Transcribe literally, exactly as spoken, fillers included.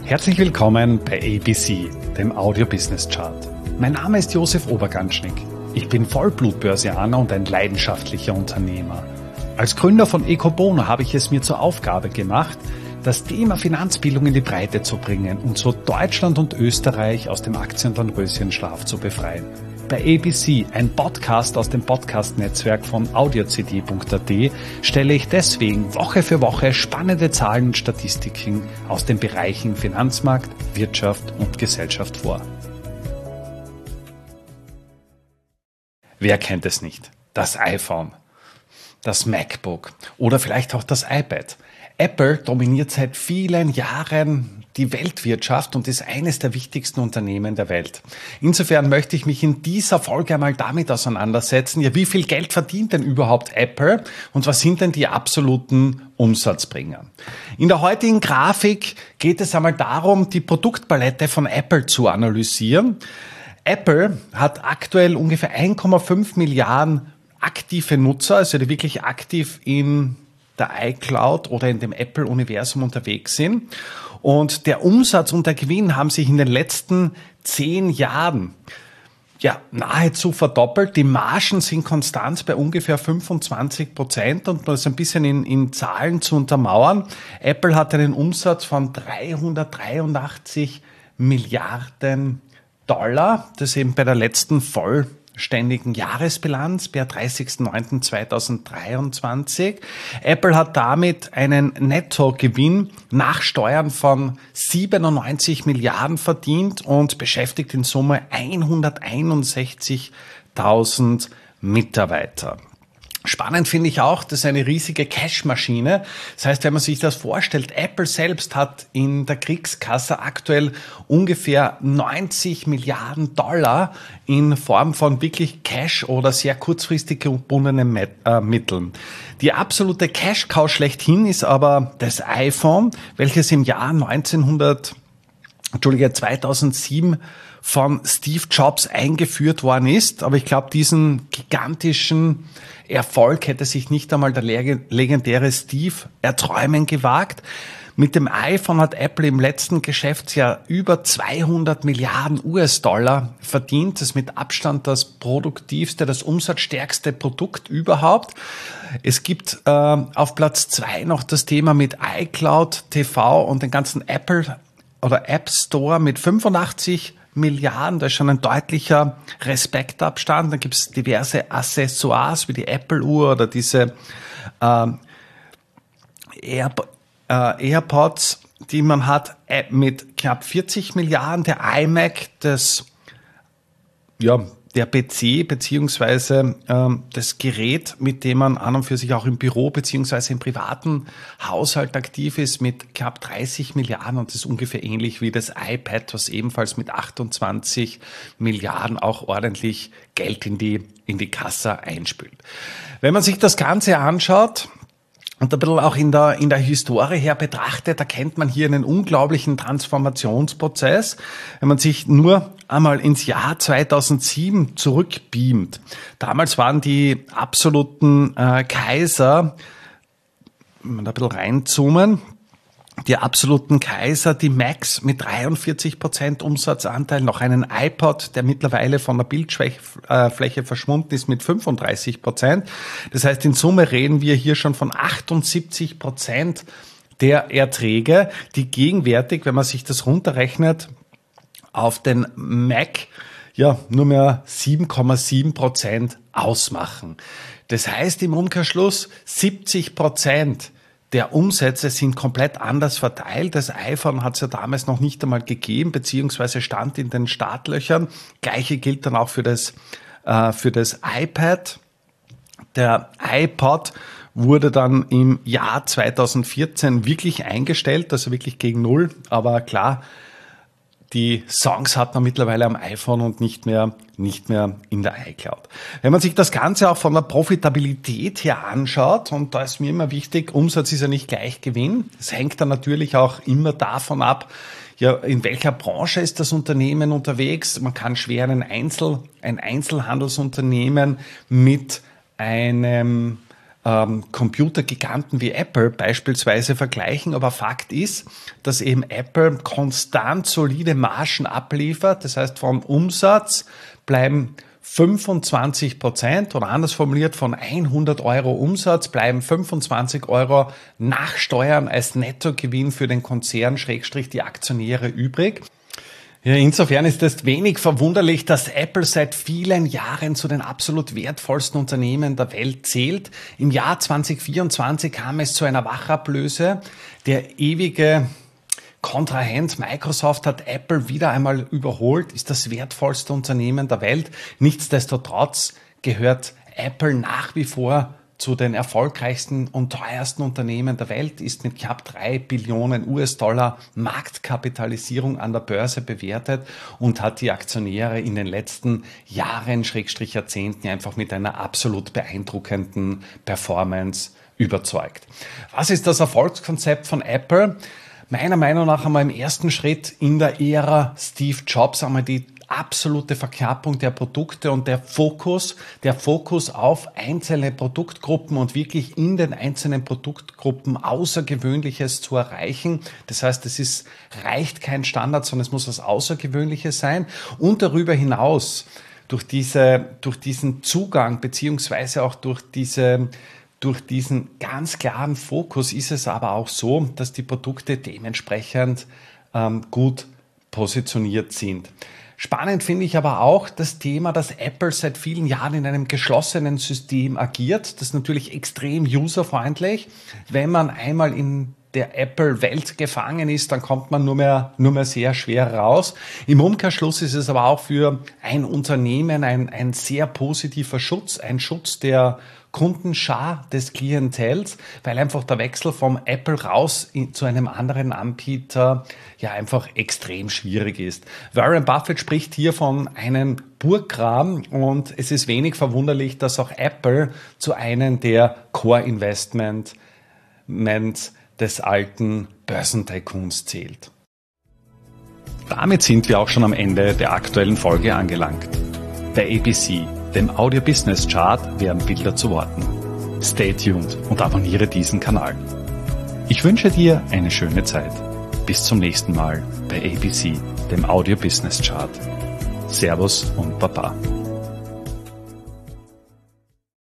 Herzlich willkommen bei A B C, dem Audio Business Chart. Mein Name ist Josef Oberganschnick. Ich bin Vollblutbörsianer und ein leidenschaftlicher Unternehmer. Als Gründer von Ecobono habe ich es mir zur Aufgabe gemacht, das Thema Finanzbildung in die Breite zu bringen und so Deutschland und Österreich aus dem Aktienröschenschlaf zu befreien. Bei A B C, ein Podcast aus dem Podcast-Netzwerk von audio c d punkt a t, stelle ich deswegen Woche für Woche spannende Zahlen und Statistiken aus den Bereichen Finanzmarkt, Wirtschaft und Gesellschaft vor. Wer kennt es nicht? Das iPhone, das MacBook oder vielleicht auch das iPad. Apple dominiert seit vielen Jahren die Weltwirtschaft und ist eines der wichtigsten Unternehmen der Welt. Insofern möchte ich mich in dieser Folge einmal damit auseinandersetzen, ja, wie viel Geld verdient denn überhaupt Apple und was sind denn die absoluten Umsatzbringer? In der heutigen Grafik geht es einmal darum, die Produktpalette von Apple zu analysieren. Apple hat aktuell ungefähr eins Komma fünf Milliarden aktive Nutzer, also die wirklich aktiv in der iCloud oder in dem Apple-Universum unterwegs sind. Und der Umsatz und der Gewinn haben sich in den letzten zehn Jahren ja nahezu verdoppelt. Die Margen sind konstant bei ungefähr fünfundzwanzig Prozent. Und um das ein bisschen in, in Zahlen zu untermauern, Apple hat einen Umsatz von dreihundertdreiundachtzig Milliarden Dollar. Das ist eben bei der letzten voll ständigen Jahresbilanz per dreißigsten neunten zweitausenddreiundzwanzig. Apple hat damit einen Nettogewinn nach Steuern von siebenundneunzig Milliarden verdient und beschäftigt in Summe hunderteinundsechzigtausend Mitarbeiter. Spannend finde ich auch, das ist eine riesige Cashmaschine. Das heißt, wenn man sich das vorstellt, Apple selbst hat in der Kriegskasse aktuell ungefähr neunzig Milliarden Dollar in Form von wirklich Cash oder sehr kurzfristig gebundenen Mitteln. Die absolute Cash-Cow schlechthin ist aber das iPhone, welches im Jahr neunzehnhundert, Entschuldige, zweitausendsieben von Steve Jobs eingeführt worden ist. Aber ich glaube, diesen gigantischen Erfolg hätte sich nicht einmal der legendäre Steve erträumen gewagt. Mit dem iPhone hat Apple im letzten Geschäftsjahr über zweihundert Milliarden U S-Dollar verdient. Das ist mit Abstand das produktivste, das umsatzstärkste Produkt überhaupt. Es gibt äh, auf Platz zwei noch das Thema mit iCloud, T V und den ganzen Apple oder App Store mit fünfundachtzig Milliarden, da ist schon ein deutlicher Respektabstand. Dann gibt es diverse Accessoires wie die Apple-Uhr oder diese ähm, Air, äh, AirPods, die man hat, äh, mit knapp vierzig Milliarden. Der iMac, das, ja, der P C beziehungsweise ähm, das Gerät, mit dem man an und für sich auch im Büro beziehungsweise im privaten Haushalt aktiv ist, mit knapp dreißig Milliarden, und das ist ungefähr ähnlich wie das iPad, was ebenfalls mit achtundzwanzig Milliarden auch ordentlich Geld in die in die Kasse einspült. Wenn man sich das Ganze anschaut und ein bisschen auch in der, in der Historie her betrachtet, erkennt man hier einen unglaublichen Transformationsprozess. Wenn man sich nur einmal ins Jahr zweitausendsieben zurückbeamt. Damals waren die absoluten äh, Kaiser, wenn wir da ein bisschen reinzoomen, die absoluten Kaiser, die Macs mit dreiundvierzig Prozent Umsatzanteil, noch einen iPod, der mittlerweile von der Bildfläche verschwunden ist, mit fünfunddreißig Prozent. Das heißt, in Summe reden wir hier schon von achtundsiebzig Prozent der Erträge, die gegenwärtig, wenn man sich das runterrechnet, auf den Mac ja nur mehr sieben Komma sieben Prozent ausmachen. Das heißt im Umkehrschluss, siebzig Prozent der Umsätze sind komplett anders verteilt. Das iPhone hat es ja damals noch nicht einmal gegeben, beziehungsweise stand in den Startlöchern. Gleiche gilt dann auch für das, äh, für das iPad. Der iPod wurde dann im Jahr zweitausendvierzehn wirklich eingestellt, also wirklich gegen Null. Aber klar, die Songs hat man mittlerweile am iPhone und nicht mehr, nicht mehr in der iCloud. Wenn man sich das Ganze auch von der Profitabilität her anschaut, und da ist mir immer wichtig, Umsatz ist ja nicht gleich Gewinn. Es hängt dann natürlich auch immer davon ab, ja, in welcher Branche ist das Unternehmen unterwegs. Man kann schwer einen Einzel, ein Einzelhandelsunternehmen mit einem ähm, Computergiganten wie Apple beispielsweise vergleichen. Aber Fakt ist, dass eben Apple konstant solide Margen abliefert. Das heißt, vom Umsatz bleiben fünfundzwanzig Prozent oder anders formuliert, von hundert Euro Umsatz bleiben fünfundzwanzig Euro nach Steuern als Nettogewinn für den Konzern, Schrägstrich die Aktionäre übrig. Ja, insofern ist es wenig verwunderlich, dass Apple seit vielen Jahren zu den absolut wertvollsten Unternehmen der Welt zählt. Im Jahr zwanzig vierundzwanzig kam es zu einer Wachablöse. Der ewige Kontrahent Microsoft hat Apple wieder einmal überholt, ist das wertvollste Unternehmen der Welt. Nichtsdestotrotz gehört Apple nach wie vor zu den erfolgreichsten und teuersten Unternehmen der Welt, ist mit knapp drei Billionen U S-Dollar Marktkapitalisierung an der Börse bewertet und hat die Aktionäre in den letzten Jahren, Schrägstrich Jahrzehnten, einfach mit einer absolut beeindruckenden Performance überzeugt. Was ist das Erfolgskonzept von Apple? Meiner Meinung nach einmal im ersten Schritt in der Ära Steve Jobs einmal die absolute Verknappung der Produkte und der Fokus, der Fokus auf einzelne Produktgruppen und wirklich in den einzelnen Produktgruppen Außergewöhnliches zu erreichen. Das heißt, es ist, reicht kein Standard, sondern es muss was Außergewöhnliches sein. Und darüber hinaus, durch diese, durch diesen Zugang beziehungsweise auch durch diese Durch diesen ganz klaren Fokus ist es aber auch so, dass die Produkte dementsprechend ähm, gut positioniert sind. Spannend finde ich aber auch das Thema, dass Apple seit vielen Jahren in einem geschlossenen System agiert. Das ist natürlich extrem userfreundlich. Wenn man einmal in der Apple-Welt gefangen ist, dann kommt man nur mehr, nur mehr sehr schwer raus. Im Umkehrschluss ist es aber auch für ein Unternehmen ein, ein sehr positiver Schutz, ein Schutz der Kundenschar des Klientels, weil einfach der Wechsel vom Apple raus in, zu einem anderen Anbieter ja einfach extrem schwierig ist. Warren Buffett spricht hier von einem Burggraben und es ist wenig verwunderlich, dass auch Apple zu einem der Core-Investments des alten Börsentycoons zählt. Damit sind wir auch schon am Ende der aktuellen Folge angelangt. Bei A B C, dem Audio Business Chart, werden Bilder zu Worten. Stay tuned und abonniere diesen Kanal. Ich wünsche dir eine schöne Zeit. Bis zum nächsten Mal bei A B C, dem Audio Business Chart. Servus und Baba.